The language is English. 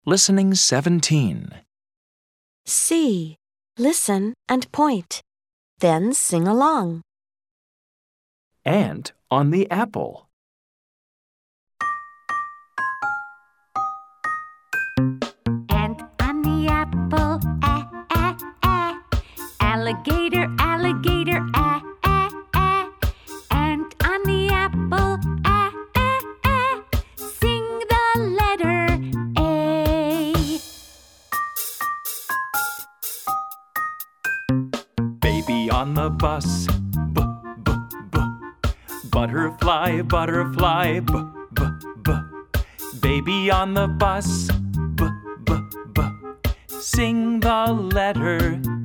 Listening 17. C. Listen and point. Then sing along. Ant on the apple. Ant on the apple, Alligator, alligator, Ant on the apple, Sing the letter A. Baby on the bus. B, b, b. Butterfly, butterfly, b, b, b. Baby on the bus. B, b, b. Sing the letter